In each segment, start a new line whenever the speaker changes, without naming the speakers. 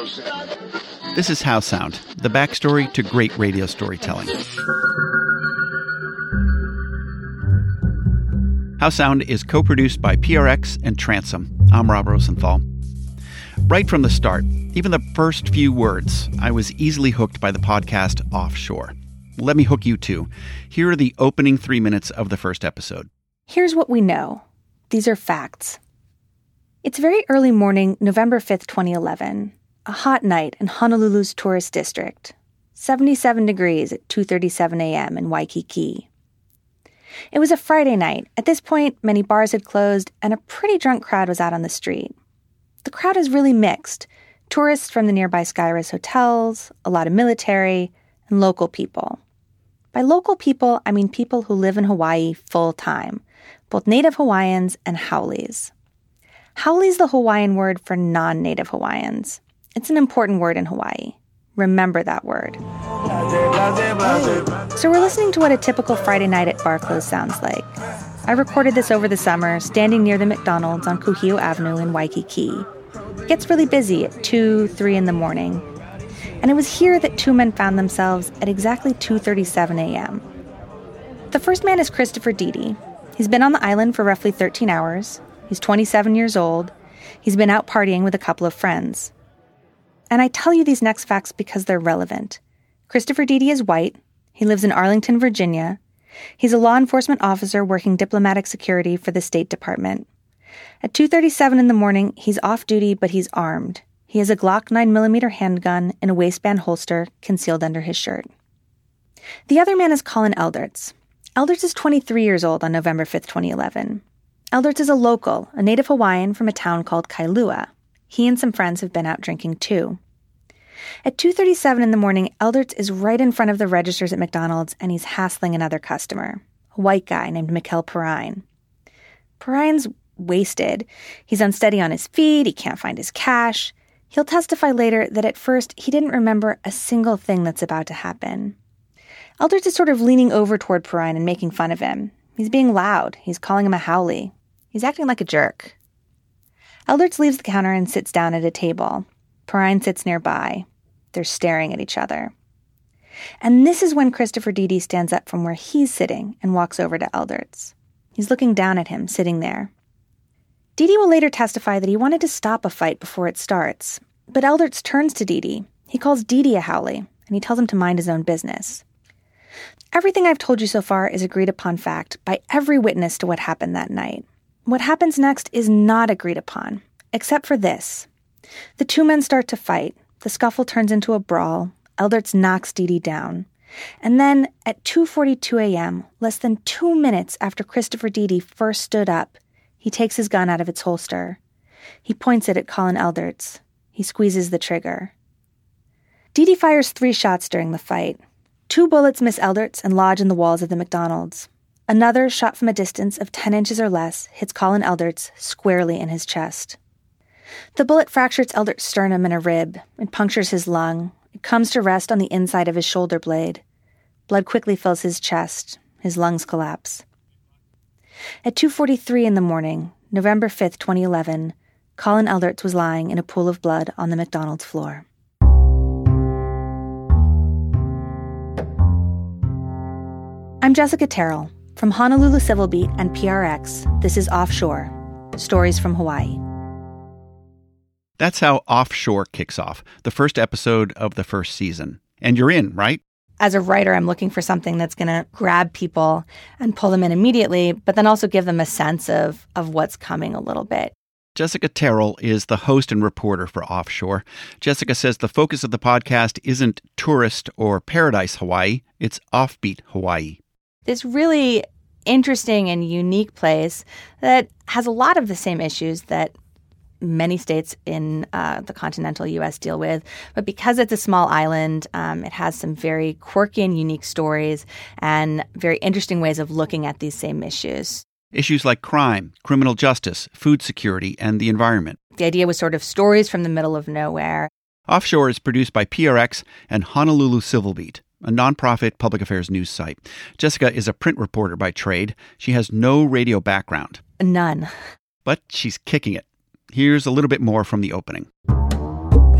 This is How Sound, the backstory to great radio storytelling. How Sound is co-produced by PRX and Transom. I'm Rob Rosenthal. Right from the start, even the first few words, I was easily hooked by the podcast Offshore. Let me hook you too. Here are the opening 3 minutes of the first episode.
Here's what we know. These are facts. It's very early morning, November 5th, 2011. A hot night in Honolulu's tourist district. 77 degrees at 2:37 a.m. in Waikiki. It was a Friday night. At this point, many bars had closed, and a pretty drunk crowd was out on the street. The crowd is really mixed. Tourists from the nearby Skyrise hotels, a lot of military, and local people. By local people, I mean people who live in Hawaii full-time, both Native Hawaiians and Haoles. Haole's the Hawaiian word for non-Native Hawaiians. It's an important word in Hawaii. Remember that word. So we're listening to what a typical Friday night at bar close sounds like. I recorded this over the summer, standing near the McDonald's on Kuhio Avenue in Waikiki. It gets really busy at 2, 3 in the morning. And it was here that two men found themselves at exactly 2:37 a.m. The first man is Christopher Dede. He's been on the island for roughly 13 hours. He's 27 years old. He's been out partying with a couple of friends. And I tell you these next facts because they're relevant. Christopher Dede is white. He lives in Arlington, Virginia. He's a law enforcement officer working diplomatic security for the State Department. At 2:37 in the morning, he's off duty, but he's armed. He has a Glock 9mm handgun in a waistband holster concealed under his shirt. The other man is Colin Elderts. Elderts is 23 years old on November 5th, 2011. Elderts is a local, a Native Hawaiian from a town called Kailua. He and some friends have been out drinking too. At 2:37 in the morning, Elderts is right in front of the registers at McDonald's, and he's hassling another customer, a white guy named Mikkel Perrine. Perrine's wasted. He's unsteady on his feet. He can't find his cash. He'll testify later that at first he didn't remember a single thing that's about to happen. Elderts is sort of leaning over toward Perrine and making fun of him. He's being loud. He's calling him a haole. He's acting like a jerk. Elderts leaves the counter and sits down at a table. Perrine sits nearby. They're staring at each other. And this is when Christopher Dede stands up from where he's sitting and walks over to Elderts. He's looking down at him, sitting there. Dede will later testify that he wanted to stop a fight before it starts. But Elderts turns to Dede. He calls Dede a haole, and he tells him to mind his own business. Everything I've told you so far is agreed upon fact by every witness to what happened that night. What happens next is not agreed upon, except for this. The two men start to fight. The scuffle turns into a brawl. Elderts knocks Dede down. And then, at 2:42 a.m., less than 2 minutes after Christopher Dede first stood up, he takes his gun out of its holster. He points it at Colin Elderts. He squeezes the trigger. Dede fires 3 shots during the fight. 2 bullets miss Elderts and lodge in the walls of the McDonald's. Another, shot from a distance of 10 inches or less, hits Colin Elderts squarely in his chest. The bullet fractures Elderts' sternum and a rib. It punctures his lung. It comes to rest on the inside of his shoulder blade. Blood quickly fills his chest. His lungs collapse. At 2:43 in the morning, November 5th, 2011, Colin Elderts was lying in a pool of blood on the McDonald's floor. I'm Jessica Terrell. From Honolulu Civil Beat and PRX, this is Offshore, Stories from Hawaii.
That's how Offshore kicks off, the first episode of the first season. And you're in, right?
As a writer, I'm looking for something that's going to grab people and pull them in immediately, but then also give them a sense of what's coming a little bit.
Jessica Terrell is the host and reporter for Offshore. Jessica says the focus of the podcast isn't tourist or paradise Hawaii, it's offbeat Hawaii.
This really interesting and unique place that has a lot of the same issues that many states in the continental U.S. deal with. But because it's a small island, it has some very quirky and unique stories and very interesting ways of looking at these same issues.
Issues like crime, criminal justice, food security, and the environment.
The idea was sort of stories from the middle of nowhere.
Offshore is produced by PRX and Honolulu Civil Beat, a nonprofit public affairs news site. Jessica is a print reporter by trade. She has no radio background.
None.
But she's kicking it. Here's a little bit more from the opening.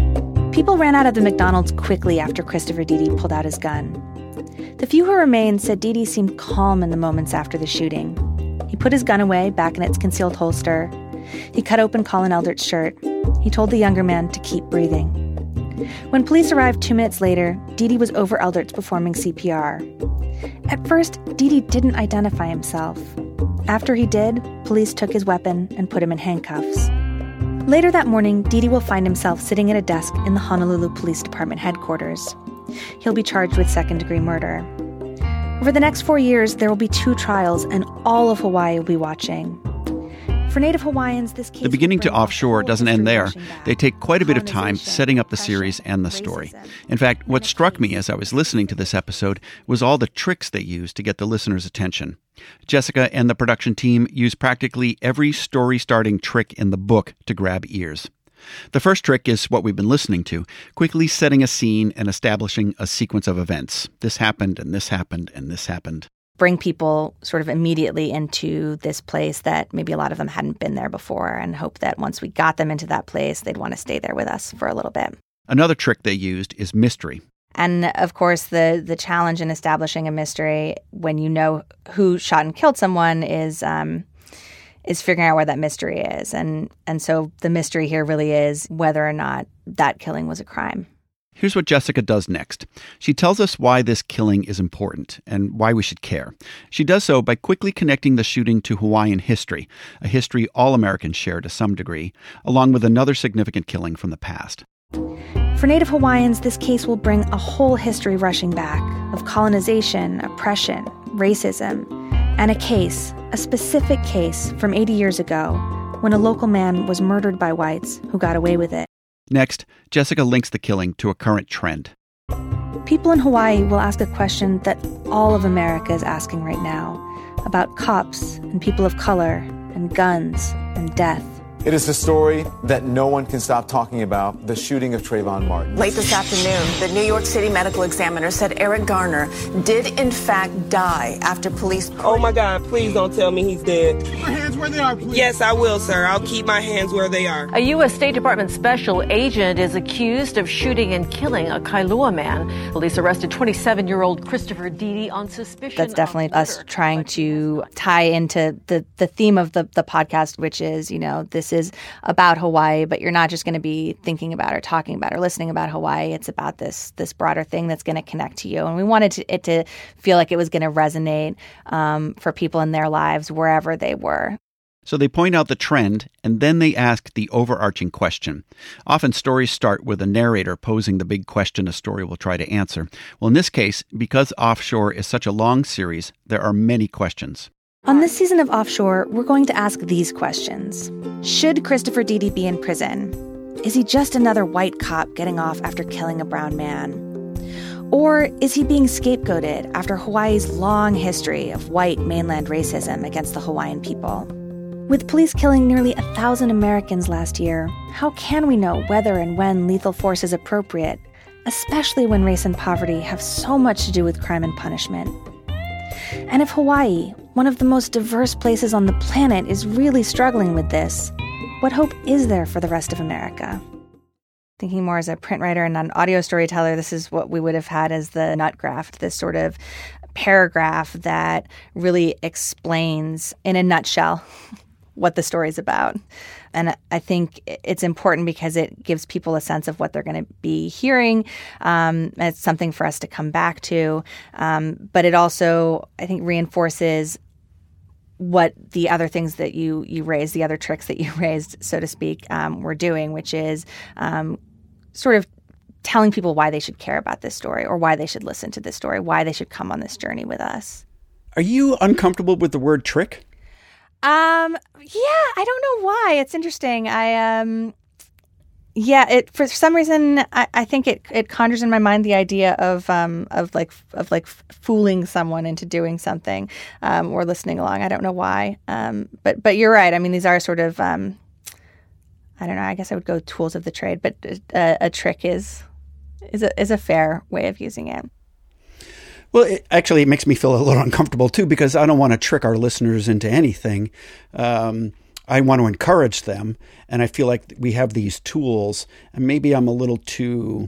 People ran out of the McDonald's quickly after Christopher Deedy pulled out his gun. The few who remained said Deedy seemed calm in the moments after the shooting. He put his gun away back in its concealed holster. He cut open Colin Eldert's shirt. He told the younger man to keep breathing. When police arrived 2 minutes later, Deedy was over Eldert's performing CPR. At first, Deedy didn't identify himself. After he did, police took his weapon and put him in handcuffs. Later that morning, Deedy will find himself sitting at a desk in the Honolulu Police Department headquarters. He'll be charged with second-degree murder. Over the next 4 years, there will be 2 trials, and all of Hawaii will be watching. For Native Hawaiians, this case...
The beginning to Offshore doesn't end there. They take quite a bit of time setting up the series and the story. In fact, what struck me as I was listening to this episode was all the tricks they used to get the listener's attention. Jessica and the production team use practically every story-starting trick in the book to grab ears. The first trick is what we've been listening to, quickly setting a scene and establishing a sequence of events. This happened, and this happened, and this happened.
Bring people sort of immediately into this place that maybe a lot of them hadn't been there before, and hope that once we got them into that place, they'd want to stay there with us for a little bit.
Another trick they used is mystery.
And, of course, the challenge in establishing a mystery when you know who shot and killed someone is figuring out where that mystery is. And so the mystery here really is whether or not that killing was a crime.
Here's what Jessica does next. She tells us why this killing is important and why we should care. She does so by quickly connecting the shooting to Hawaiian history, a history all Americans share to some degree, along with another significant killing from the past.
For Native Hawaiians, this case will bring a whole history rushing back of colonization, oppression, racism, and a specific case from 80 years ago when a local man was murdered by whites who got away with it.
Next, Jessica links the killing to a current trend.
People in Hawaii will ask a question that all of America is asking right now about cops and people of color and guns and death.
It is the story that no one can stop talking about, the shooting of Trayvon Martin.
Late this afternoon, the New York City medical examiner said Eric Garner did in fact die after police...
Oh my God, please don't tell me he's dead.
Keep your hands where they are, please.
Yes, I will, sir. I'll keep my hands where they are.
A U.S. State Department special agent is accused of shooting and killing a Kailua man. Police arrested 27-year-old Christopher Deedy on suspicion.
That's definitely us trying to tie into the theme of the podcast, which is, this is about Hawaii, but you're not just going to be thinking about or talking about or listening about Hawaii. It's about this broader thing that's going to connect to you. And we wanted it to feel like it was going to resonate for people in their lives wherever they were.
So they point out the trend, and then they ask the overarching question. Often stories start with a narrator posing the big question a story will try to answer. Well, in this case, because Offshore is such a long series, there are many questions.
On this season of Offshore, we're going to ask these questions. Should Christopher Deedy be in prison? Is he just another white cop getting off after killing a brown man? Or is he being scapegoated after Hawaii's long history of white mainland racism against the Hawaiian people? With police killing nearly 1,000 Americans last year, how can we know whether and when lethal force is appropriate, especially when race and poverty have so much to do with crime and punishment? And if Hawaii, one of the most diverse places on the planet, is really struggling with this, what hope is there for the rest of America? Thinking more as a print writer and an audio storyteller, this is what we would have had as the nut graft, this sort of paragraph that really explains, in a nutshell, what the story's about. And I think it's important because it gives people a sense of what they're going to be hearing. It's something for us to come back to. But it also, I think, reinforces what the other things that you raised, the other tricks that you raised, so to speak, were doing, which is sort of telling people why they should care about this story or why they should listen to this story, why they should come on this journey with us.
Are you uncomfortable with the word trick?
Yeah, I don't know why. It's interesting. For some reason, I think it conjures in my mind the idea of fooling someone into doing something, or listening along. I don't know why. But you're right. I mean, these are sort of, I don't know, I guess I would go tools of the trade, but a trick is a fair way of using it.
Well, it makes me feel a little uncomfortable, too, because I don't want to trick our listeners into anything. I I want to encourage them, and I feel like we have these tools, and maybe I'm a little too,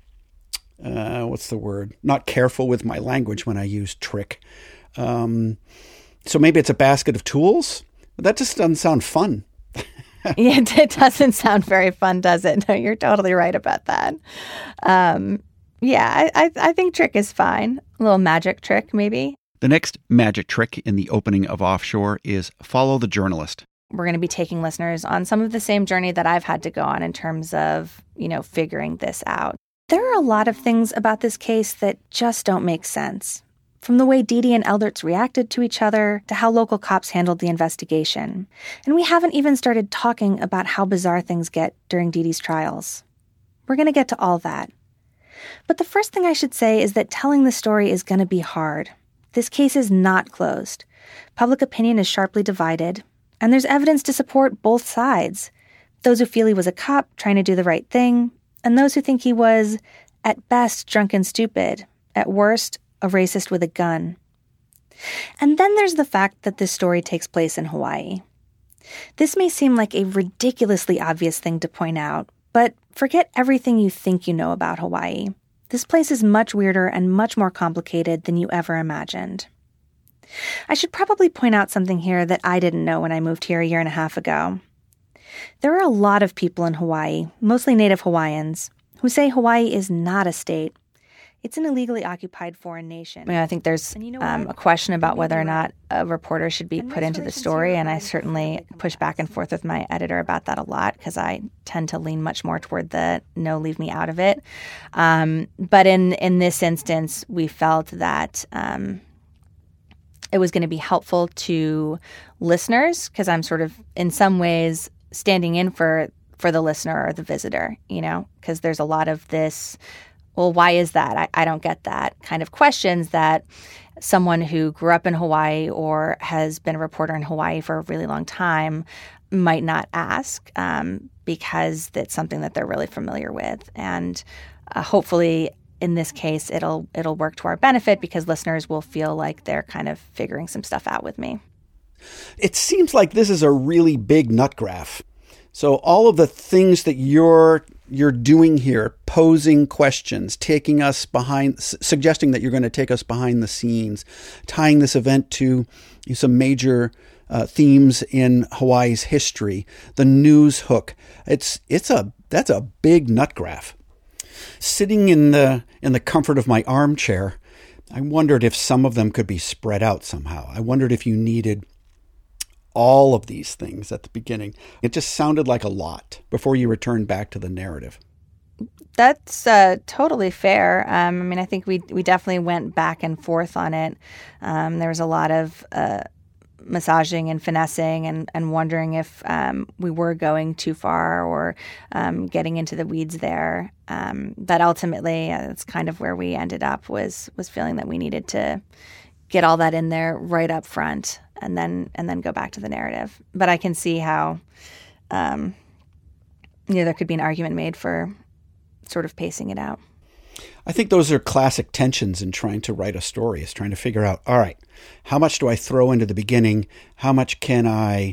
not careful with my language when I use trick. So maybe it's a basket of tools, but that just doesn't sound fun.
Yeah, it doesn't sound very fun, does it? No, you're totally right about that. I think trick is fine. A little magic trick, maybe.
The next magic trick in the opening of Offshore is follow the journalist.
We're going to be taking listeners on some of the same journey that I've had to go on in terms of, figuring this out. There are a lot of things about this case that just don't make sense. From the way Dee Dee and Elderts reacted to each other to how local cops handled the investigation. And we haven't even started talking about how bizarre things get during Dee Dee's trials. We're going to get to all that. But the first thing I should say is that telling the story is going to be hard. This case is not closed. Public opinion is sharply divided, and there's evidence to support both sides. Those who feel he was a cop trying to do the right thing, and those who think he was, at best, drunk and stupid, at worst, a racist with a gun. And then there's the fact that this story takes place in Hawaii. This may seem like a ridiculously obvious thing to point out, but forget everything you think you know about Hawaii. This place is much weirder and much more complicated than you ever imagined. I should probably point out something here that I didn't know when I moved here a year and a half ago. There are a lot of people in Hawaii, mostly Native Hawaiians, who say Hawaii is not a state. It's an illegally occupied foreign nation. I think there's a question about whether or not a reporter should be put into the story, and I certainly push back and forth with my editor about that a lot because I tend to lean much more toward the no, leave me out of it. But in this instance, we felt that it was going to be helpful to listeners because I'm sort of, in some ways, standing in for the listener or the visitor, because there's a lot of this, well, why is that? I don't get that kind of questions that someone who grew up in Hawaii or has been a reporter in Hawaii for a really long time might not ask because it's something that they're really familiar with. And hopefully, in this case, it'll work to our benefit because listeners will feel like they're kind of figuring some stuff out with me.
It seems like this is a really big nut graph. So all of the things that you're doing here, posing questions, taking us behind, suggesting that you're going to take us behind the scenes, tying this event to some major themes in Hawaii's history, the news hook. That's a big nut graph. Sitting in the comfort of my armchair, I wondered if some of them could be spread out somehow. I wondered if you needed all of these things at the beginning. It just sounded like a lot before you returned back to the narrative.
That's totally fair. I think we definitely went back and forth on it. There was a lot of massaging and finessing and wondering if we were going too far or getting into the weeds there. But ultimately, that's kind of where we ended up was feeling that we needed to get all that in there right up front and then go back to the narrative. But I can see how there could be an argument made for sort of pacing it out.
I think those are classic tensions in trying to write a story, is trying to figure out, all right, how much do I throw into the beginning? How much can I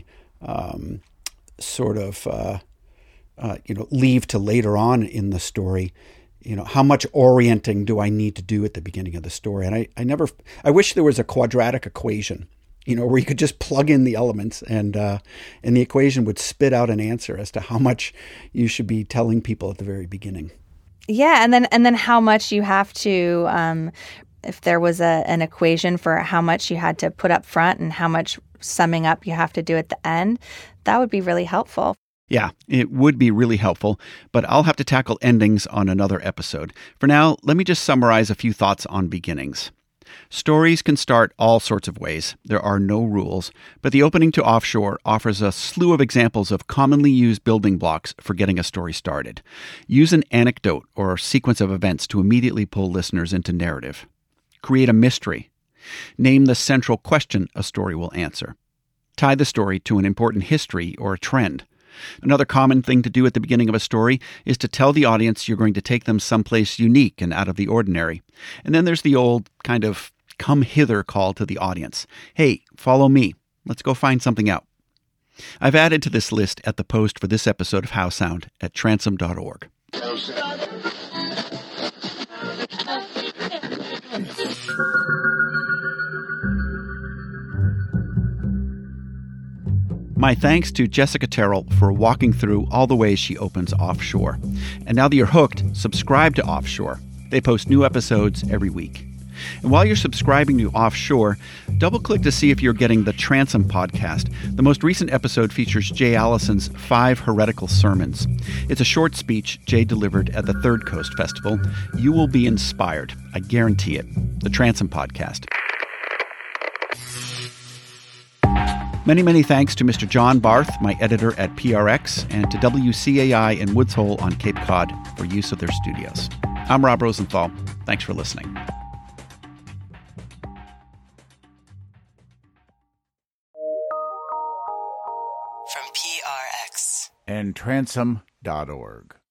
leave to later on in the story? How much orienting do I need to do at the beginning of the story? And I wish there was a quadratic equation, where you could just plug in the elements and the equation would spit out an answer as to how much you should be telling people at the very beginning.
Yeah, and then how much you have to, if there was an equation for how much you had to put up front and how much summing up you have to do at the end, that would be really helpful.
Yeah, it would be really helpful, but I'll have to tackle endings on another episode. For now, let me just summarize a few thoughts on beginnings. Stories can start all sorts of ways. There are no rules, but the opening to Offshore offers a slew of examples of commonly used building blocks for getting a story started. Use an anecdote or sequence of events to immediately pull listeners into narrative. Create a mystery. Name the central question a story will answer. Tie the story to an important history or a trend. Another common thing to do at the beginning of a story is to tell the audience you're going to take them someplace unique and out of the ordinary. And then there's the old kind of come hither call to the audience. Hey, follow me. Let's go find something out. I've added to this list at the post for this episode of How Sound at transom.org. My thanks to Jessica Terrell for walking through all the ways she opens Offshore. And now that you're hooked, subscribe to Offshore. They post new episodes every week. And while you're subscribing to Offshore, double-click to see if you're getting the Transom podcast. The most recent episode features Jay Allison's 5 Heretical Sermons. It's a short speech Jay delivered at the Third Coast Festival. You will be inspired. I guarantee it. The Transom podcast. Many, many thanks to Mr. John Barth, my editor at PRX, and to WCAI in Woods Hole on Cape Cod for use of their studios. I'm Rob Rosenthal. Thanks for listening.
From PRX
and transom.org.